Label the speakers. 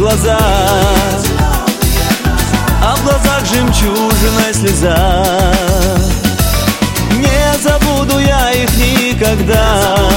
Speaker 1: глаза, а в глазах жемчужная слеза. Не забуду я их никогда.